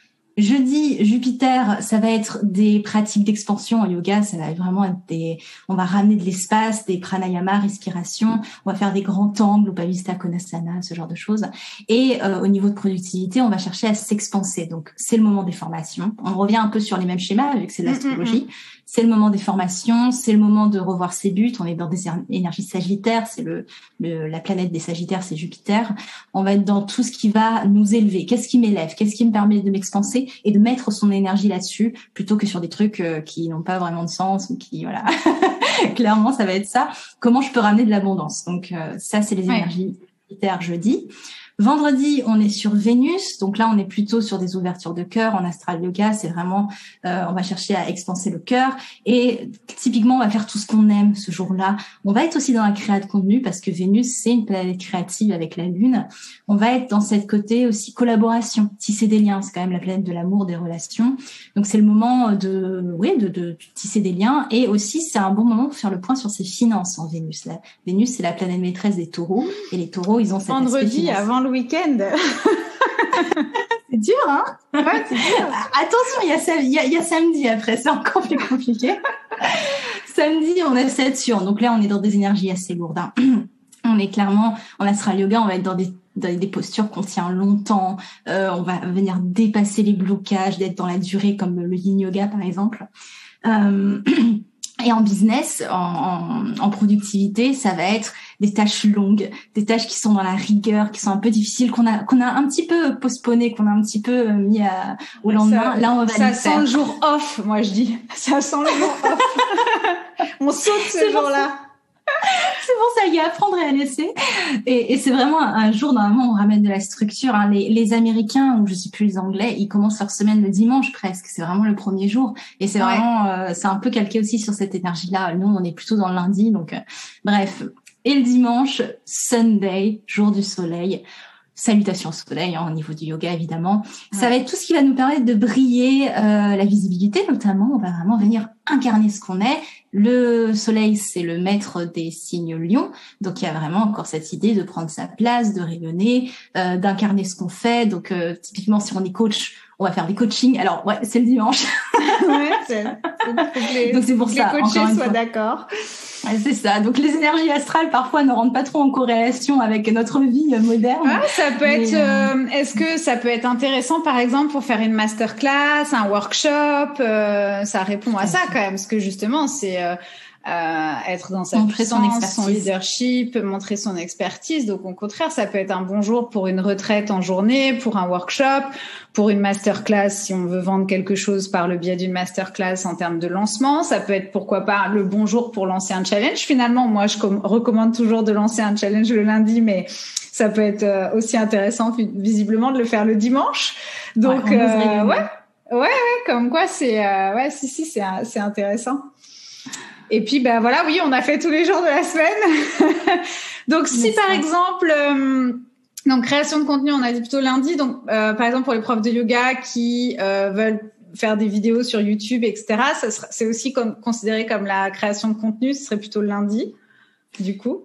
Jeudi, Jupiter, ça va être des pratiques d'expansion en yoga, ça va vraiment être des, on va ramener de l'espace, des pranayama, respiration, on va faire des grands angles, Upavista Konasana, ce genre de choses. Et euh, au niveau de productivité, on va chercher à s'expanser. Donc, c'est le moment des formations. On revient un peu sur les mêmes schémas, vu que c'est de l'astrologie. Mm-hmm. C'est le moment des formations, c'est le moment de revoir ses buts. On est dans des énergies sagittaires, c'est le, le la planète des sagittaires, c'est Jupiter. On va être dans tout ce qui va nous élever. Qu'est-ce qui m'élève? Qu'est-ce qui me permet de m'expanser et de mettre son énergie là-dessus, plutôt que sur des trucs euh, qui n'ont pas vraiment de sens ou qui, voilà. Clairement, ça va être ça. Comment je peux ramener de l'abondance? Donc, euh, ça, c'est les énergies sagittaires jeudi. Vendredi, on est sur Vénus. Donc là, on est plutôt sur des ouvertures de cœur. En astral yoga, c'est vraiment, euh, on va chercher à expanser le cœur. Et typiquement, on va faire tout ce qu'on aime ce jour-là. On va être aussi dans la créa de contenu parce que Vénus, c'est une planète créative avec la Lune. On va être dans cette côté aussi collaboration, tisser des liens. C'est quand même la planète de l'amour, des relations. Donc c'est le moment de, oui, de, de, de tisser des liens. Et aussi, c'est un bon moment pour faire le point sur ses finances en Vénus. La Vénus, c'est la planète maîtresse des taureaux. Et les taureaux, ils ont cet aspect vendredi avant le week-end. C'est dur, hein? Ouais, c'est dur. Attention, il y a, il y a, il y a samedi après, c'est encore plus compliqué. Samedi, on est sept sur. Donc là, on est dans des énergies assez lourdes. Hein. On est clairement, en astral yoga, on va être dans des, dans des postures qu'on tient longtemps. Euh, on va venir dépasser les blocages, d'être dans la durée, comme le yin yoga, par exemple. Euh, Et en business, en, en, en productivité, ça va être des tâches longues, des tâches qui sont dans la rigueur, qui sont un peu difficiles, qu'on a qu'on a un petit peu postponné, qu'on a un petit peu mis à, au lendemain. Ça, là, on va ça les sent faire. le jour off, moi je dis. Ça sent le jour off. On saute ce C'est jour-là. C'est bon, ça y est, apprendre et à laisser. Et, et c'est vraiment un, un jour, normalement, on ramène de la structure. Hein. Les, les Américains, ou je sais plus les Anglais, ils commencent leur semaine le dimanche presque. C'est vraiment le premier jour. Et c'est Ouais. vraiment, euh, c'est un peu calqué aussi sur cette énergie-là. Nous, on est plutôt dans le lundi. Donc, euh, bref. Et le dimanche, Sunday, jour du soleil. Salutations au soleil, hein, au niveau du yoga, évidemment. Ouais. Ça va être tout ce qui va nous permettre de briller, euh, la visibilité, notamment. On va vraiment venir incarner ce qu'on est. Le soleil, c'est le maître des signes lion. Donc, il y a vraiment encore cette idée de prendre sa place, de rayonner, euh, d'incarner ce qu'on fait. Donc, euh, typiquement, si on est coach, on va faire des coachings. Alors, ouais, c'est le dimanche. Ouais, c'est, c'est les, donc, c'est pour que ça. les coachés soient d'accord. Ouais, c'est ça. Donc, les énergies astrales, parfois, ne rentrent pas trop en corrélation avec notre vie moderne. Ah, ça peut être, euh, est-ce que ça peut être intéressant, par exemple, pour faire une masterclass, un workshop, euh, ça répond à ça quand même, parce que justement, c'est, euh, Euh, être dans sa montrer puissance, son, son leadership, montrer son expertise. Donc, au contraire, ça peut être un bon jour pour une retraite en journée, pour un workshop, pour une masterclass si on veut vendre quelque chose par le biais d'une masterclass en termes de lancement. Ça peut être, pourquoi pas, le bon jour pour lancer un challenge. Finalement, moi, je com- recommande toujours de lancer un challenge le lundi, mais ça peut être euh, aussi intéressant, visiblement, de le faire le dimanche. Donc, ouais, euh, ouais, ouais, ouais, comme quoi, c'est, euh, ouais, si, si, c'est, c'est intéressant. Et puis, ben voilà, oui, on a fait tous les jours de la semaine. Donc, si Mais par ça. exemple, euh, donc création de contenu, on a dit plutôt lundi. Donc, euh, par exemple, pour les profs de yoga qui euh, veulent faire des vidéos sur YouTube, et cetera, ça sera, c'est aussi comme, considéré comme la création de contenu. Ce serait plutôt le lundi, du coup.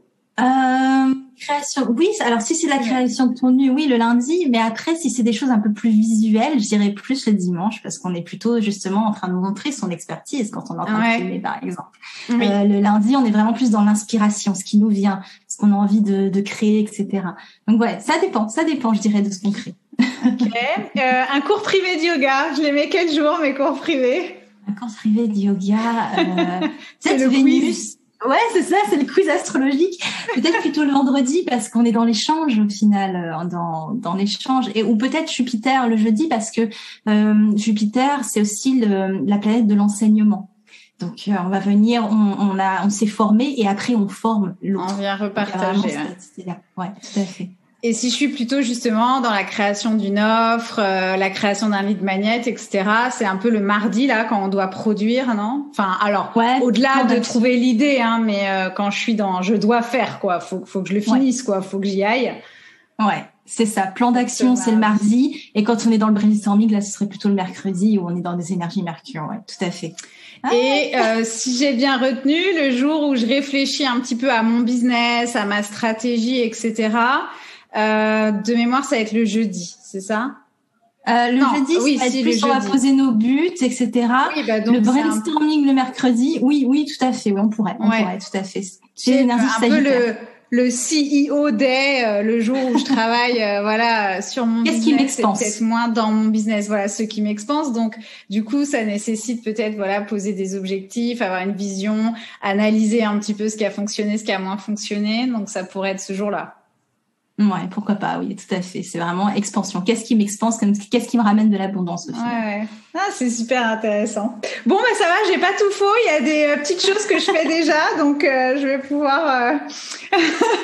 Euh, création, oui. Alors si c'est la création de contenu, oui, le lundi. Mais après, si c'est des choses un peu plus visuelles, je dirais plus le dimanche, parce qu'on est plutôt justement en train de montrer son expertise quand on est en train ouais. de filmer, par exemple. Oui. Euh, le lundi, on est vraiment plus dans l'inspiration, ce qui nous vient, ce qu'on a envie de, de créer, et cetera. Donc ouais, ça dépend, ça dépend, je dirais, de ce qu'on crée. Ok. Euh, un cours privé de yoga, je les mets quel jour mes cours privés? Un cours privé de yoga. Euh, c'est le Vénus. quiz. Ouais, c'est ça, c'est le quiz astrologique. Peut-être plutôt le vendredi parce qu'on est dans l'échange au final, dans dans l'échange, et ou peut-être Jupiter le jeudi parce que euh, Jupiter c'est aussi le, la planète de l'enseignement. Donc euh, on va venir, on, on a, on s'est formé et après on forme l'autre. On vient repartager. Ouais. ouais, tout à fait. Et si je suis plutôt justement dans la création d'une offre, euh, la création d'un lead magnet, et cetera, c'est un peu le mardi là quand on doit produire, non? Enfin, alors ouais, au-delà de trouver l'idée, hein, mais euh, quand je suis dans, je dois faire quoi, faut faut que je le finisse ouais. quoi, faut que j'y aille. Ouais, c'est ça. Plan d'action, c'est le mardi, et quand on est dans le brainstorming, là, ce serait plutôt le mercredi où on est dans des énergies Mercure. Ouais, tout à fait. Ah, et euh, si j'ai bien retenu, le jour où je réfléchis un petit peu à mon business, à ma stratégie, et cetera. Euh, de mémoire, ça va être le jeudi, c'est ça? Euh, le non, jeudi, oui, ça va si, être plus on va poser nos buts, et cetera. Oui, bah donc le brainstorming un... le mercredi, oui, oui, tout à fait, oui, on pourrait, on ouais. pourrait, tout à fait. C'est l'énergie un peu le, le C E O day, euh, le jour où je travaille, euh, voilà, sur mon Qu'est-ce business. Qu'est-ce qui m'expanse? Peut-être moins dans mon business, voilà, ceux qui m'expansent. Donc, du coup, ça nécessite peut-être, voilà, poser des objectifs, avoir une vision, analyser un petit peu ce qui a fonctionné, ce qui a moins fonctionné. Donc, ça pourrait être ce jour-là. Ouais, pourquoi pas, oui, tout à fait. C'est vraiment expansion. Qu'est-ce qui m'expanse, qu'est-ce qui me ramène de l'abondance au final. Ouais, ah, c'est super intéressant. Bon, ben ça va, j'ai pas tout faux. Il y a des euh, petites choses que je fais déjà, donc euh, je vais pouvoir, euh... je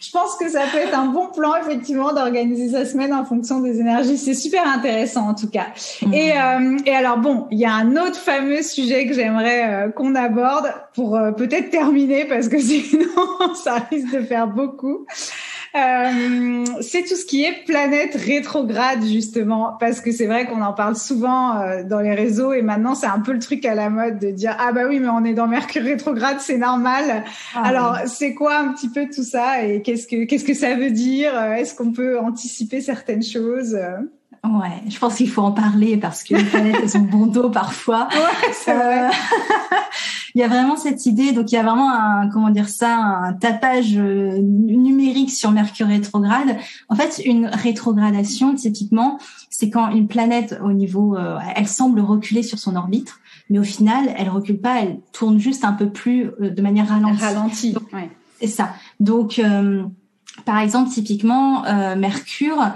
je pense que ça peut être un bon plan, effectivement, d'organiser sa semaine en fonction des énergies. C'est super intéressant, en tout cas. Mmh. Et, euh, et alors, bon, il y a un autre fameux sujet que j'aimerais euh, qu'on aborde pour euh, peut-être terminer, parce que sinon, ça risque de faire beaucoup. Euh, c'est tout ce qui est planète rétrograde, justement, parce que c'est vrai qu'on en parle souvent euh, dans les réseaux, et maintenant c'est un peu le truc à la mode de dire ah bah oui, mais on est dans Mercure rétrograde, c'est normal. Ah, alors oui. C'est quoi un petit peu tout ça, et qu'est-ce que qu'est-ce que ça veut dire? Est-ce qu'on peut anticiper certaines choses? Ouais, je pense qu'il faut en parler parce que les planètes elles ont bon dos parfois. Ouais, c'est vrai. Euh, il y a vraiment cette idée, donc il y a vraiment un, comment dire ça, un tapage numérique sur Mercure rétrograde. En fait, une rétrogradation, typiquement, c'est quand une planète au niveau, euh, elle semble reculer sur son orbite, mais au final, elle recule pas, elle tourne juste un peu plus euh, de manière ralentie. Ralentie, donc, ouais. C'est ça. Donc, euh, par exemple, typiquement, euh, Mercure,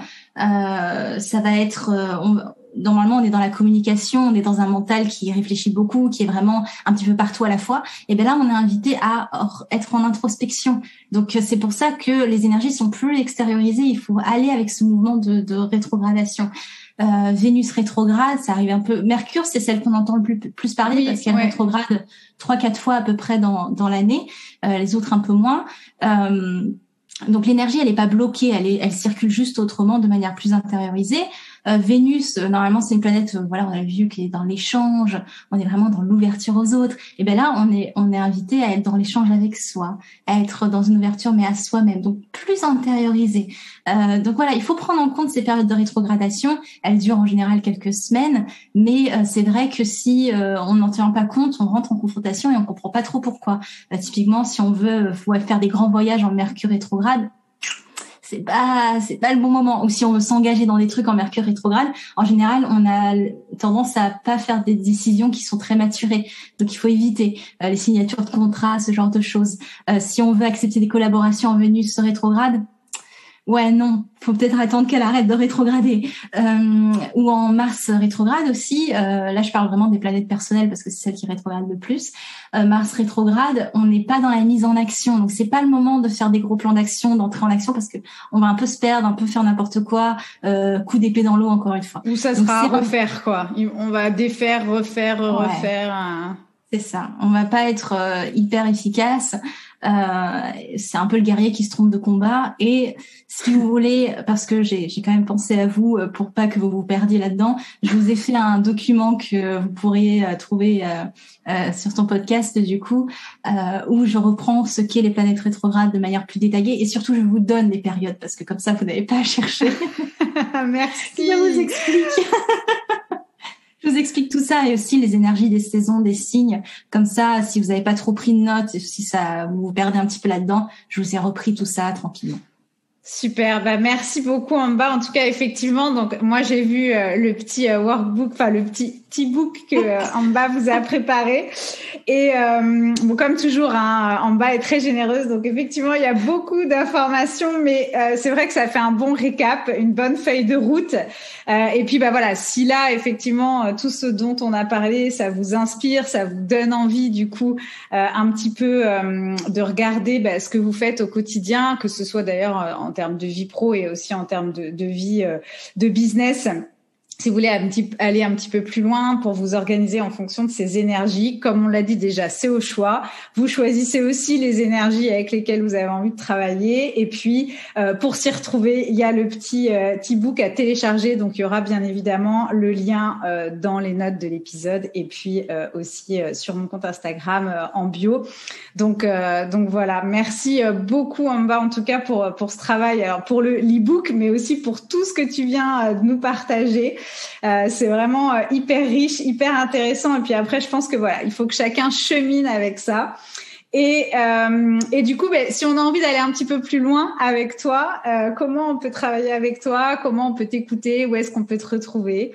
euh, ça va être... Euh, on, normalement, on est dans la communication, on est dans un mental qui réfléchit beaucoup, qui est vraiment un petit peu partout à la fois. Et bien là, on est invité à être en introspection. Donc, c'est pour ça que les énergies sont plus extériorisées. Il faut aller avec ce mouvement de, de rétrogradation. Euh, Vénus rétrograde, ça arrive un peu. Mercure, c'est celle qu'on entend le plus, plus parler oui, parce qu'elle ouais. rétrograde trois, quatre fois à peu près dans, dans l'année. Euh, les autres un peu moins. Euh, donc, l'énergie, elle est pas bloquée. Elle est, elle circule juste autrement, de manière plus intériorisée. Euh, Vénus, euh, normalement, c'est une planète, euh, voilà, on a vu qui est dans l'échange, on est vraiment dans l'ouverture aux autres. Et ben là, on est, on est invité à être dans l'échange avec soi, à être dans une ouverture, mais à soi-même, donc plus intériorisé. Euh, donc voilà, il faut prendre en compte ces périodes de rétrogradation. Elles durent en général quelques semaines, mais euh, c'est vrai que si euh, on n'en tient pas compte, on rentre en confrontation et on comprend pas trop pourquoi. Euh, typiquement, si on veut euh, faire des grands voyages en Mercure rétrograde, c'est pas c'est pas le bon moment. Ou si on veut s'engager dans des trucs en Mercure rétrograde, en général on a tendance à pas faire des décisions qui sont très maturées, donc il faut éviter euh, les signatures de contrats, ce genre de choses. Euh, si on veut accepter des collaborations en Vénus rétrograde, ouais, non, faut peut-être attendre qu'elle arrête de rétrograder. Euh, ou en Mars rétrograde aussi, euh, là je parle vraiment des planètes personnelles parce que c'est celle qui rétrograde le plus. Euh, Mars rétrograde, on n'est pas dans la mise en action, donc c'est pas le moment de faire des gros plans d'action, d'entrer en action parce que on va un peu se perdre, un peu faire n'importe quoi, euh, coup d'épée dans l'eau encore une fois. Ou ça sera à refaire quoi, on va défaire, refaire, ouais. refaire. Hein. C'est ça, on va pas être euh, hyper efficace. Euh, c'est un peu le guerrier qui se trompe de combat. Et si vous voulez, parce que j'ai, j'ai quand même pensé à vous pour pas que vous vous perdiez là-dedans, je vous ai fait un document que vous pourriez euh, trouver euh, euh, sur ton podcast du coup, euh, où je reprends ce qu'est les planètes rétrogrades de manière plus détaillée et surtout je vous donne les périodes parce que comme ça vous n'avez pas à chercher. Merci. Je vous explique. Je vous explique tout ça et aussi les énergies des saisons, des signes. Comme ça, si vous n'avez pas trop pris de notes et si ça vous vous perdez un petit peu là-dedans, je vous ai repris tout ça tranquillement. Super, bah merci beaucoup Amba. En tout cas, effectivement, donc moi j'ai vu euh, le petit euh, workbook, enfin le petit petit book que euh, Amba vous a préparé. Et euh, bon, comme toujours, hein, Amba est très généreuse, donc effectivement il y a beaucoup d'informations, mais euh, c'est vrai que ça fait un bon récap, une bonne feuille de route. Euh, et puis bah voilà, si là effectivement tout ce dont on a parlé, ça vous inspire, ça vous donne envie du coup euh, un petit peu euh, de regarder bah, ce que vous faites au quotidien, que ce soit d'ailleurs en termes de vie pro et aussi en termes de, de vie euh, de business. Si vous voulez un petit, aller un petit peu plus loin pour vous organiser en fonction de ces énergies, comme on l'a dit déjà, c'est au choix. Vous choisissez aussi les énergies avec lesquelles vous avez envie de travailler. Et puis, euh, pour s'y retrouver, il y a le petit euh, petit book à télécharger. Donc, il y aura bien évidemment le lien euh, dans les notes de l'épisode et puis euh, aussi euh, sur mon compte Instagram euh, en bio. Donc, euh, donc voilà. Merci euh, beaucoup Amba en tout cas pour pour ce travail. Alors pour le l'e-book, mais aussi pour tout ce que tu viens euh, de nous partager. Euh, c'est vraiment euh, hyper riche, hyper intéressant. Et puis après, je pense que voilà, il faut que chacun chemine avec ça. Et, euh, et du coup, ben, si on a envie d'aller un petit peu plus loin avec toi, euh, comment on peut travailler avec toi? Comment on peut t'écouter? Où est-ce qu'on peut te retrouver?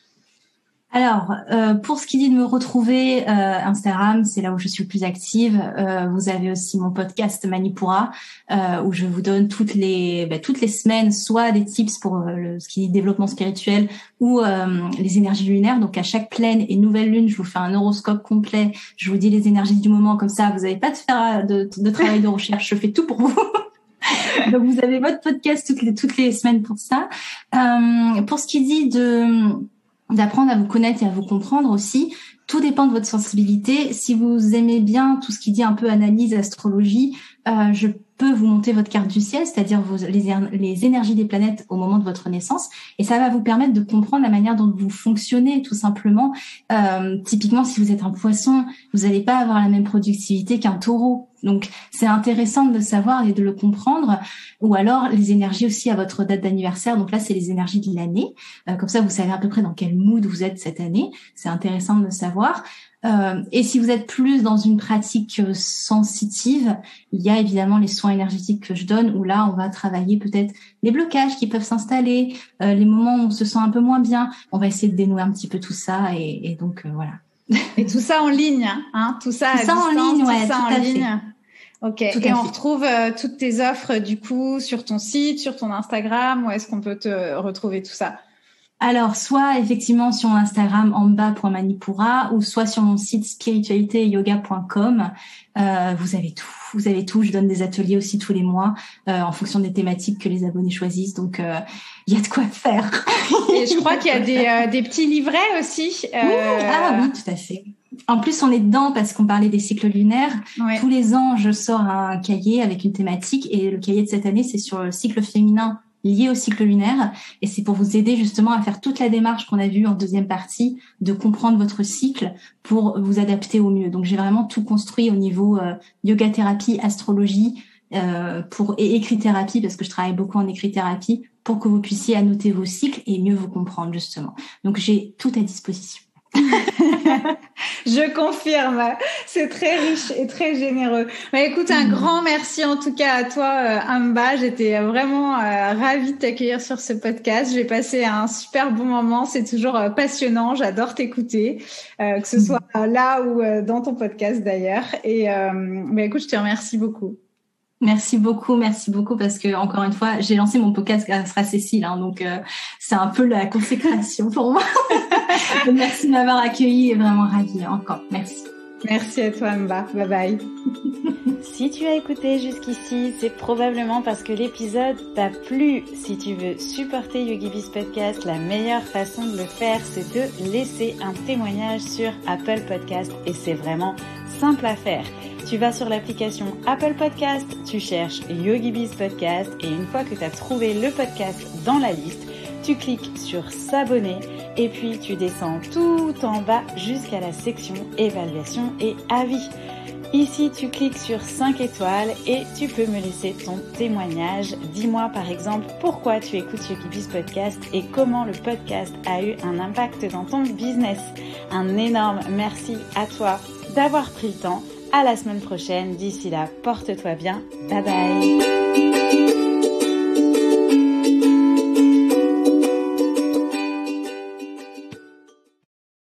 Alors, euh, pour ce qui dit de me retrouver, euh, Instagram, c'est là où je suis le plus active. Euh, vous avez aussi mon podcast Manipura, euh, où je vous donne toutes les bah, toutes les semaines soit des tips pour euh, le, ce qui dit développement spirituel ou euh, les énergies lunaires. Donc, à chaque pleine et nouvelle lune, je vous fais un horoscope complet. Je vous dis les énergies du moment, comme ça, vous n'avez pas de faire de, de travail de recherche. Je fais tout pour vous. Donc vous avez votre podcast toutes les toutes les semaines pour ça. Euh, pour ce qui dit de d'apprendre à vous connaître et à vous comprendre aussi, tout dépend de votre sensibilité. Si vous aimez bien tout ce qui dit un peu analyse, astrologie, euh, je peux vous monter votre carte du ciel, c'est-à-dire vos, les, les énergies des planètes au moment de votre naissance, et ça va vous permettre de comprendre la manière dont vous fonctionnez, tout simplement. Euh, typiquement, si vous êtes un poisson, vous n'allez pas avoir la même productivité qu'un taureau. Donc, c'est intéressant de le savoir et de le comprendre. Ou alors, les énergies aussi à votre date d'anniversaire. Donc là, c'est les énergies de l'année. Euh, comme ça, vous savez à peu près dans quel mood vous êtes cette année. C'est intéressant de le savoir. Euh, et si vous êtes plus dans une pratique euh, sensitive, il y a évidemment les soins énergétiques que je donne, où là, on va travailler peut-être les blocages qui peuvent s'installer, euh, les moments où on se sent un peu moins bien. On va essayer de dénouer un petit peu tout ça. Et, et donc, euh, voilà. Et tout ça en ligne, hein, tout ça tout à ça distance, en ligne, ouais, tout ça tout en à ligne. fait. Ok. Tout Et à on fait. retrouve euh, toutes tes offres du coup sur ton site, sur ton Instagram. Où est-ce qu'on peut te retrouver tout ça? Alors, soit effectivement sur mon Instagram amba point manipura, ou soit sur mon site spiritualité yoga point com. Euh, vous avez tout, vous avez tout. Je donne des ateliers aussi tous les mois euh, en fonction des thématiques que les abonnés choisissent. Donc, il euh, y a de quoi faire. Et je crois qu'il y a des, euh, des petits livrets aussi. Euh... Oui, ah oui, tout à fait. En plus, on est dedans parce qu'on parlait des cycles lunaires. Ouais. Tous les ans, je sors un cahier avec une thématique, et le cahier de cette année, c'est sur le cycle féminin lié au cycle lunaire, et c'est pour vous aider justement à faire toute la démarche qu'on a vue en deuxième partie, de comprendre votre cycle pour vous adapter au mieux. Donc j'ai vraiment tout construit au niveau euh, yoga thérapie, astrologie, euh, pour et écrit-thérapie, parce que je travaille beaucoup en écrit-thérapie, pour que vous puissiez annoter vos cycles et mieux vous comprendre justement. Donc j'ai tout à disposition. Je confirme, c'est très riche et très généreux. Mais écoute, un mmh. grand merci en tout cas à toi, euh, Amba. J'étais vraiment euh, ravie de t'accueillir sur ce podcast. J'ai passé un super bon moment. C'est toujours euh, passionnant. J'adore t'écouter, euh, que ce soit euh, là ou euh, dans ton podcast d'ailleurs. Et euh, bah, écoute, je te remercie beaucoup. Merci beaucoup, merci beaucoup, parce que encore une fois, j'ai lancé mon podcast grâce à Cécile, hein, donc euh, c'est un peu la consécration pour moi. Merci de m'avoir accueillie et vraiment ravie encore. Merci. Merci à toi, Amba. Bye bye. Si tu as écouté jusqu'ici, c'est probablement parce que l'épisode t'a plu. Si tu veux supporter YogiBiz Podcast, la meilleure façon de le faire, c'est de laisser un témoignage sur Apple Podcast, et c'est vraiment simple à faire. Tu vas sur l'application Apple Podcast, tu cherches YogiBiz Podcast, et une fois que tu as trouvé le podcast dans la liste, tu cliques sur s'abonner, et puis tu descends tout en bas jusqu'à la section évaluation et avis. Ici, tu cliques sur cinq étoiles et tu peux me laisser ton témoignage. Dis-moi par exemple pourquoi tu écoutes YogiBiz Podcast et comment le podcast a eu un impact dans ton business. Un énorme merci à toi d'avoir pris le temps. À la semaine prochaine. D'ici là, porte-toi bien. Bye bye.